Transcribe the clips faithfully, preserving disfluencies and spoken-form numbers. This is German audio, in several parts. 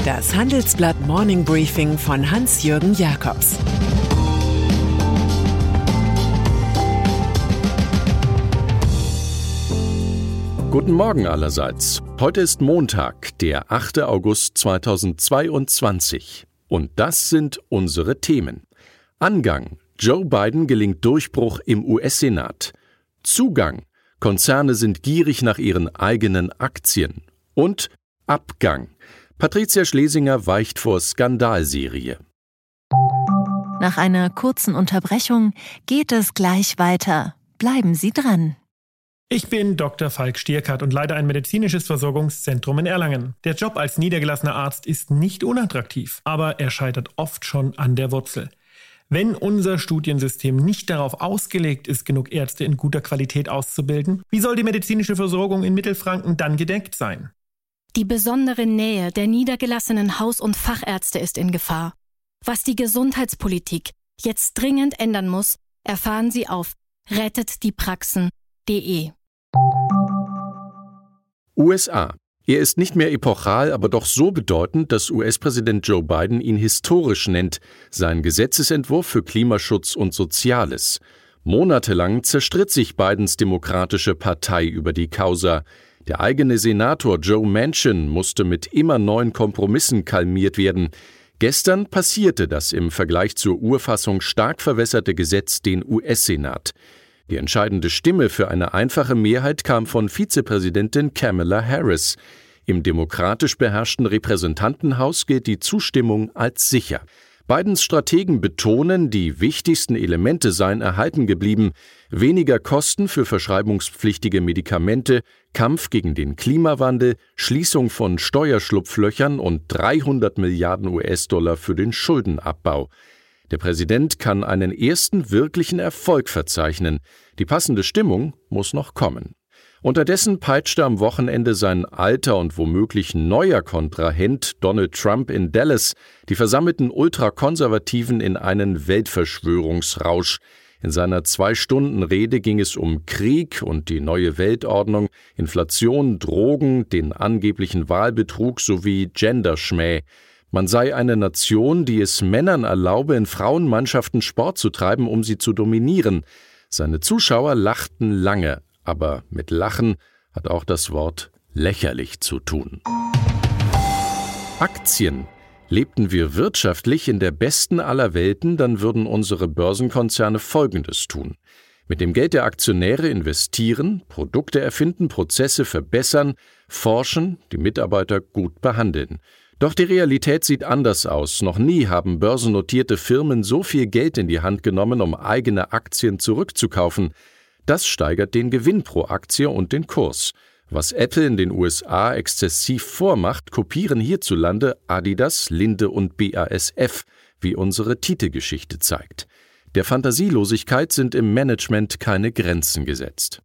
Das Handelsblatt Morning Briefing von Hans-Jürgen Jakobs. Guten Morgen allerseits. Heute ist Montag, der achte August zweitausendzweiundzwanzig. Und das sind unsere Themen. Angang: Joe Biden gelingt Durchbruch im U S-Senat. Zugang: Konzerne sind gierig nach ihren eigenen Aktien. Und Abgang: Patricia Schlesinger weicht vor Skandalserie. Nach einer kurzen Unterbrechung geht es gleich weiter. Bleiben Sie dran. Ich bin Doktor Falk Stierkart und leite ein medizinisches Versorgungszentrum in Erlangen. Der Job als niedergelassener Arzt ist nicht unattraktiv, aber er scheitert oft schon an der Wurzel. Wenn unser Studiensystem nicht darauf ausgelegt ist, genug Ärzte in guter Qualität auszubilden, wie soll die medizinische Versorgung in Mittelfranken dann gedeckt sein? Die besondere Nähe der niedergelassenen Haus- und Fachärzte ist in Gefahr. Was die Gesundheitspolitik jetzt dringend ändern muss, erfahren Sie auf rettet die praxen punkt de. U S A. Er ist nicht mehr epochal, aber doch so bedeutend, dass U S-Präsident Joe Biden ihn historisch nennt, sein Gesetzesentwurf für Klimaschutz und Soziales. Monatelang zerstritt sich Bidens Demokratische Partei über die Causa. Der eigene Senator Joe Manchin musste mit immer neuen Kompromissen kalmiert werden. Gestern passierte das im Vergleich zur Urfassung stark verwässerte Gesetz den U S-Senat. Die entscheidende Stimme für eine einfache Mehrheit kam von Vizepräsidentin Kamala Harris. Im demokratisch beherrschten Repräsentantenhaus gilt die Zustimmung als sicher. Bidens Strategen betonen, die wichtigsten Elemente seien erhalten geblieben: weniger Kosten für verschreibungspflichtige Medikamente, Kampf gegen den Klimawandel, Schließung von Steuerschlupflöchern und dreihundert Milliarden U S-Dollar für den Schuldenabbau. Der Präsident kann einen ersten wirklichen Erfolg verzeichnen. Die passende Stimmung muss noch kommen. Unterdessen peitschte am Wochenende sein alter und womöglich neuer Kontrahent Donald Trump in Dallas die versammelten Ultrakonservativen in einen Weltverschwörungsrausch. In seiner Zwei-Stunden-Rede ging es um Krieg und die neue Weltordnung, Inflation, Drogen, den angeblichen Wahlbetrug sowie Genderschmäh. Man sei eine Nation, die es Männern erlaube, in Frauenmannschaften Sport zu treiben, um sie zu dominieren. Seine Zuschauer lachten lange, aber mit Lachen hat auch das Wort lächerlich zu tun. Aktien. Lebten wir wirtschaftlich in der besten aller Welten, dann würden unsere Börsenkonzerne Folgendes tun: Mit dem Geld der Aktionäre investieren, Produkte erfinden, Prozesse verbessern, forschen, die Mitarbeiter gut behandeln. Doch die Realität sieht anders aus. Noch nie haben börsennotierte Firmen so viel Geld in die Hand genommen, um eigene Aktien zurückzukaufen. Das steigert den Gewinn pro Aktie und den Kurs. Was Apple in den U S A exzessiv vormacht, kopieren hierzulande Adidas, Linde und B A S F, wie unsere Titelgeschichte zeigt. Der Fantasielosigkeit sind im Management keine Grenzen gesetzt.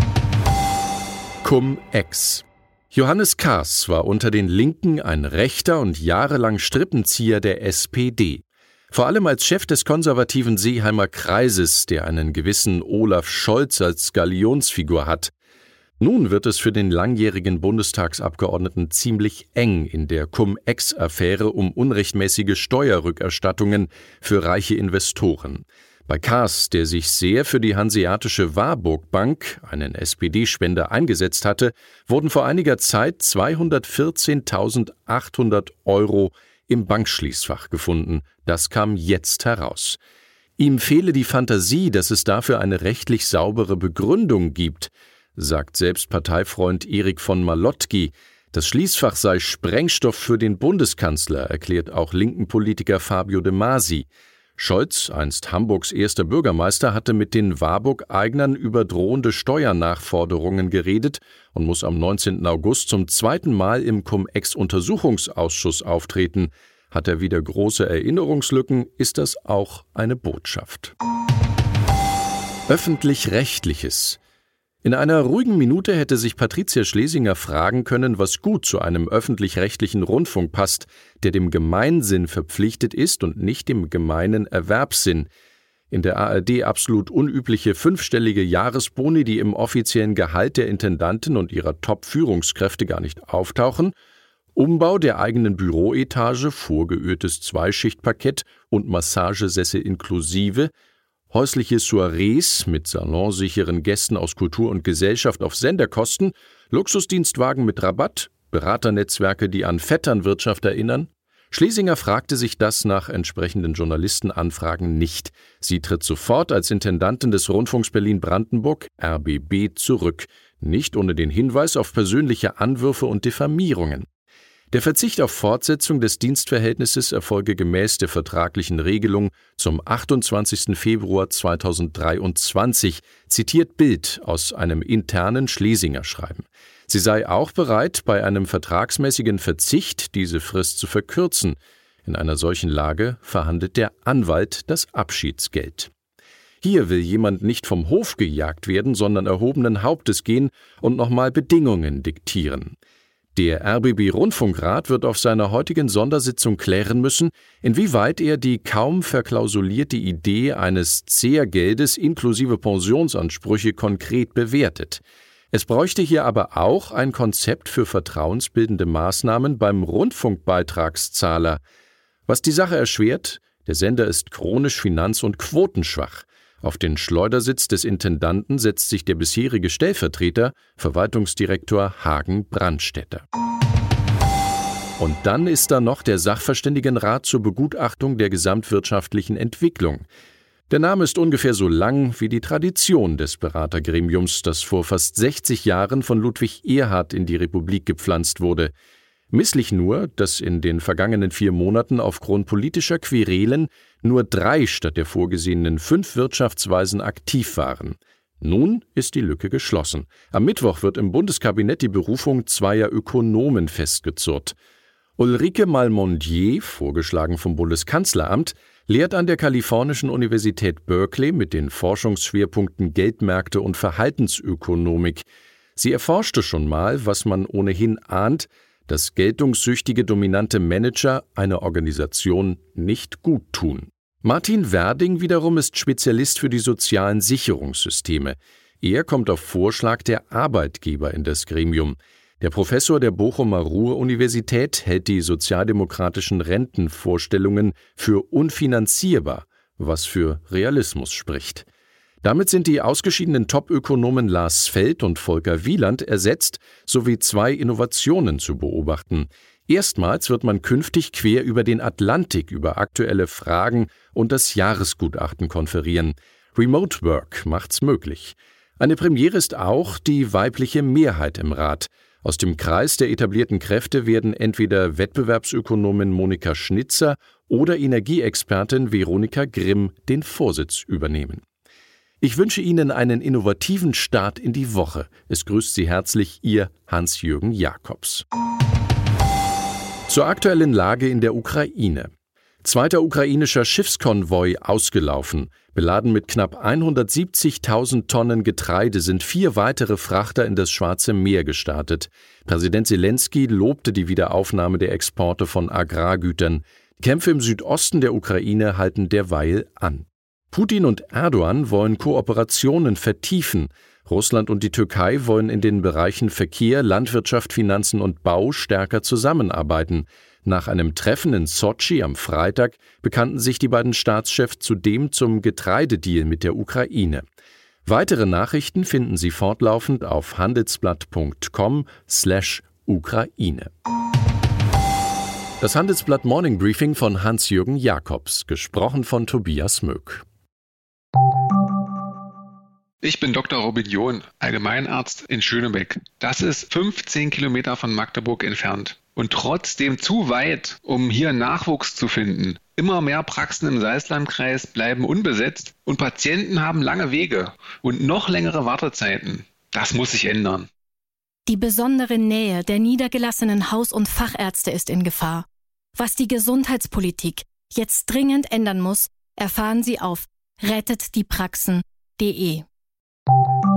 Cum-Ex. Johannes Kahrs war unter den Linken ein rechter und jahrelang Strippenzieher der S P D. Vor allem als Chef des konservativen Seeheimer Kreises, der einen gewissen Olaf Scholz als Galionsfigur hat. Nun wird es für den langjährigen Bundestagsabgeordneten ziemlich eng in der Cum-Ex-Affäre um unrechtmäßige Steuerrückerstattungen für reiche Investoren. Bei Kahrs, der sich sehr für die Hanseatische Warburg Bank, einen S P D-Spender, eingesetzt hatte, wurden vor einiger Zeit zweihundertvierzehntausendachthundert Euro im Bankschließfach gefunden. Das kam jetzt heraus. Ihm fehle die Fantasie, dass es dafür eine rechtlich saubere Begründung gibt, sagt selbst Parteifreund Erik von Malotki. Das Schließfach sei Sprengstoff für den Bundeskanzler, erklärt auch linken Politiker Fabio De Masi. Scholz, einst Hamburgs erster Bürgermeister, hatte mit den Warburg-Eignern über drohende Steuernachforderungen geredet und muss am neunzehnten August zum zweiten Mal im Cum-Ex-Untersuchungsausschuss auftreten. Hat er wieder große Erinnerungslücken, ist das auch eine Botschaft. Öffentlich-Rechtliches. In einer ruhigen Minute hätte sich Patricia Schlesinger fragen können, was gut zu einem öffentlich-rechtlichen Rundfunk passt, der dem Gemeinsinn verpflichtet ist und nicht dem gemeinen Erwerbssinn. In der A R D absolut unübliche fünfstellige Jahresboni, die im offiziellen Gehalt der Intendanten und ihrer Top-Führungskräfte gar nicht auftauchen, Umbau der eigenen Büroetage, vorgeöltes Zweischichtparkett und Massagesessel inklusive, häusliche Soirees mit salonsicheren Gästen aus Kultur und Gesellschaft auf Senderkosten, Luxusdienstwagen mit Rabatt, Beraternetzwerke, die an Vetternwirtschaft erinnern? Schlesinger fragte sich das nach entsprechenden Journalistenanfragen nicht. Sie tritt sofort als Intendantin des Rundfunks Berlin-Brandenburg, R B B, zurück, nicht ohne den Hinweis auf persönliche Anwürfe und Diffamierungen. Der Verzicht auf Fortsetzung des Dienstverhältnisses erfolge gemäß der vertraglichen Regelung zum achtundzwanzigsten Februar zweitausenddreiundzwanzig, zitiert Bild aus einem internen Schlesinger-Schreiben. Sie sei auch bereit, bei einem vertragsmäßigen Verzicht diese Frist zu verkürzen. In einer solchen Lage verhandelt der Anwalt das Abschiedsgeld. Hier will jemand nicht vom Hof gejagt werden, sondern erhobenen Hauptes gehen und nochmal Bedingungen diktieren. Der R B B-Rundfunkrat wird auf seiner heutigen Sondersitzung klären müssen, inwieweit er die kaum verklausulierte Idee eines Zehrgeldes inklusive Pensionsansprüche konkret bewertet. Es bräuchte hier aber auch ein Konzept für vertrauensbildende Maßnahmen beim Rundfunkbeitragszahler. Was die Sache erschwert, der Sender ist chronisch finanz- und quotenschwach. Auf den Schleudersitz des Intendanten setzt sich der bisherige Stellvertreter, Verwaltungsdirektor Hagen-Brandstätter. Und dann ist da noch der Sachverständigenrat zur Begutachtung der gesamtwirtschaftlichen Entwicklung. Der Name ist ungefähr so lang wie die Tradition des Beratergremiums, das vor fast sechzig Jahren von Ludwig Erhard in die Republik gepflanzt wurde. Misslich nur, dass in den vergangenen vier Monaten aufgrund politischer Querelen nur drei statt der vorgesehenen fünf Wirtschaftsweisen aktiv waren. Nun ist die Lücke geschlossen. Am Mittwoch wird im Bundeskabinett die Berufung zweier Ökonomen festgezurrt. Ulrike Malmondier, vorgeschlagen vom Bundeskanzleramt, lehrt an der kalifornischen Universität Berkeley mit den Forschungsschwerpunkten Geldmärkte und Verhaltensökonomik. Sie erforschte schon mal, was man ohnehin ahnt, dass geltungssüchtige dominante Manager einer Organisation nicht gut tun. Martin Werding wiederum ist Spezialist für die sozialen Sicherungssysteme. Er kommt auf Vorschlag der Arbeitgeber in das Gremium. Der Professor der Bochumer Ruhr-Universität hält die sozialdemokratischen Rentenvorstellungen für unfinanzierbar, was für Realismus spricht. Damit sind die ausgeschiedenen Top-Ökonomen Lars Feld und Volker Wieland ersetzt, sowie zwei Innovationen zu beobachten. Erstmals wird man künftig quer über den Atlantik über aktuelle Fragen und das Jahresgutachten konferieren. Remote Work macht's möglich. Eine Premiere ist auch die weibliche Mehrheit im Rat. Aus dem Kreis der etablierten Kräfte werden entweder Wettbewerbsökonomin Monika Schnitzer oder Energieexpertin Veronika Grimm den Vorsitz übernehmen. Ich wünsche Ihnen einen innovativen Start in die Woche. Es grüßt Sie herzlich Ihr Hans-Jürgen Jakobs. Zur aktuellen Lage in der Ukraine. Zweiter ukrainischer Schiffskonvoi ausgelaufen. Beladen mit knapp hundertsiebzigtausend Tonnen Getreide sind vier weitere Frachter in das Schwarze Meer gestartet. Präsident Selenskyj lobte die Wiederaufnahme der Exporte von Agrargütern. Kämpfe im Südosten der Ukraine halten derweil an. Putin und Erdogan wollen Kooperationen vertiefen. Russland und die Türkei wollen in den Bereichen Verkehr, Landwirtschaft, Finanzen und Bau stärker zusammenarbeiten. Nach einem Treffen in Sotschi am Freitag bekannten sich die beiden Staatschefs zudem zum Getreidedeal mit der Ukraine. Weitere Nachrichten finden Sie fortlaufend auf handelsblatt punkt com slash Ukraine. Das Handelsblatt Morning Briefing von Hans-Jürgen Jakobs, gesprochen von Tobias Möck. Ich bin Doktor Robin John, Allgemeinarzt in Schönebeck. Das ist fünfzehn Kilometer von Magdeburg entfernt. Und trotzdem zu weit, um hier Nachwuchs zu finden. Immer mehr Praxen im Salzlandkreis bleiben unbesetzt und Patienten haben lange Wege und noch längere Wartezeiten. Das muss sich ändern. Die besondere Nähe der niedergelassenen Haus- und Fachärzte ist in Gefahr. Was die Gesundheitspolitik jetzt dringend ändern muss, erfahren Sie auf rettet die praxen punkt de.